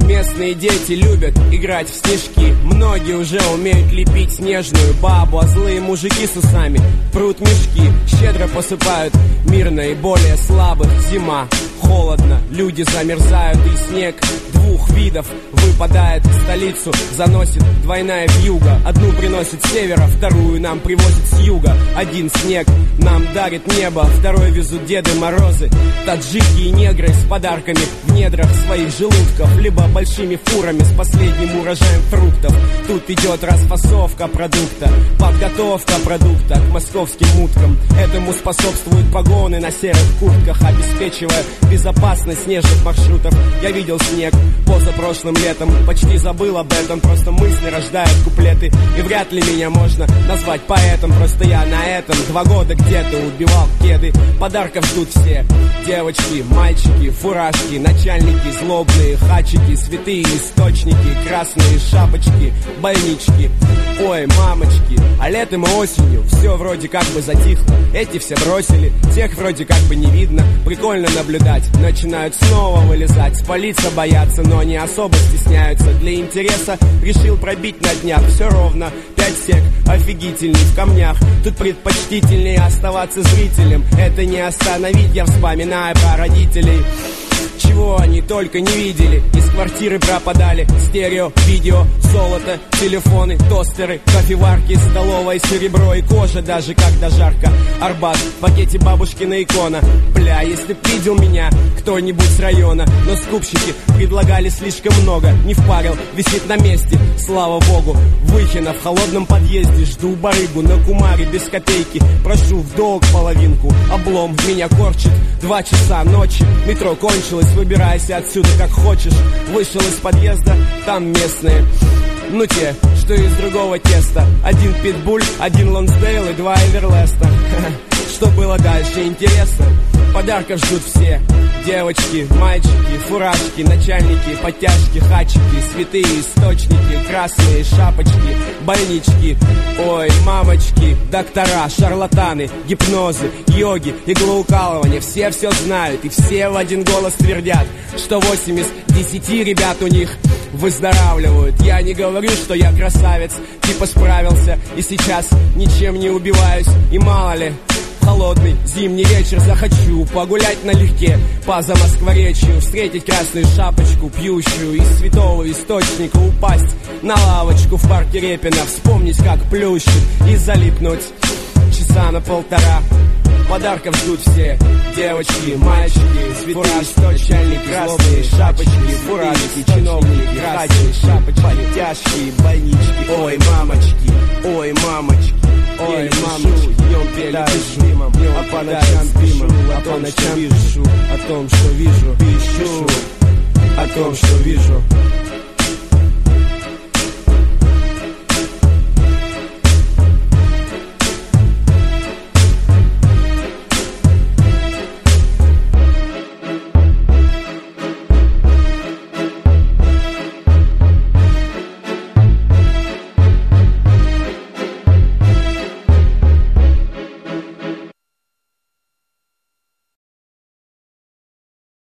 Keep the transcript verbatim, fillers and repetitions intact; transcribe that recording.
Местные дети любят играть в снежки. Многие уже умеют лепить снежную бабу, а злые мужики с усами прут мешки. Щедро посыпают мир наиболее слабых. Зима, холодно, люди замерзают, и снег двух видов выпадает в столицу, заносит двойная вьюга. Одну приносит с севера, вторую нам привозит с юга. Один снег нам дарит небо, второй везут Деды Морозы. Таджики и негры с подарками в недрах своих желудков, либо большими фурами с последним урожаем фруктов. Тут идет расфасовка продукта, подготовка продукта к московским уткам. Этому способствуют погоны на серых куртках, обеспечивая безопасность снежных маршрутов. Я видел снег позапрошлым летом, почти забыл об этом, просто мысли рождают куплеты. И вряд ли меня можно назвать поэтом, просто я на этом два года где-то убивал кеды. Подарков ждут все: девочки, мальчики, фуражки, начальники, злобные хачики, святые источники, красные шапочки, больнички. Ой, мамочки, а летом и осенью все вроде как бы затихло. Эти все бросили, тех вроде как бы не видно. Прикольно наблюдать, начинают снова вылезать. Спалиться боятся, но не особо стесняются. Для интереса решил пробить на днях. Все ровно, пять сек, офигительный в камнях. Тут предпочтительнее оставаться зрителем. Это не остановить, я вспоминаю про родителей. Чего они только не видели. Из квартиры пропадали стерео, видео, золото, телефоны, тостеры, кофеварки, столовое серебро и кожа, даже когда жарко. Арбат, в пакете бабушкина икона. Бля, если б видел меня кто-нибудь с района. Но скупщики предлагали слишком много. Не впарил, висит на месте, слава богу. Выхина в холодном подъезде. Жду барыгу на кумаре без копейки. Прошу в долг половинку. Облом меня корчит. Два часа ночи, метро кончилось. Выбирайся отсюда как хочешь. Вышел из подъезда, там местные, ну те, что из другого теста. Один питбуль, один Лонсдейл и два Эверлеста. Что было дальше, интересно? Подарков ждут все: девочки, мальчики, фуражки, начальники, подтяжки, хачики, святые источники, красные шапочки, больнички. Ой, мамочки, доктора, шарлатаны, гипнозы, йоги, иглоукалывания. Все все знают и все в один голос твердят, что восемь из десяти ребят у них выздоравливают. Я не говорю, что я красавец, типа справился и сейчас ничем не убиваюсь. И мало ли, холодный зимний вечер захочу погулять налегке по Замоскворечью, встретить красную шапочку, пьющую из святого источника, упасть на лавочку в парке Репина, вспомнить, как плющит, и залипнуть часа на полтора. Подарков ждут все: девочки, мальчики, фуражки, начальники, красные шапочки, фуражки, чиновники, красные шапочки, подтяжки, больнички. Ой, мамочки, ой, мамочки, ой, мамочки, днем пели дымом, а по ночам дымом, а по ночам пишу о том, что вижу, пишу о том, что вижу.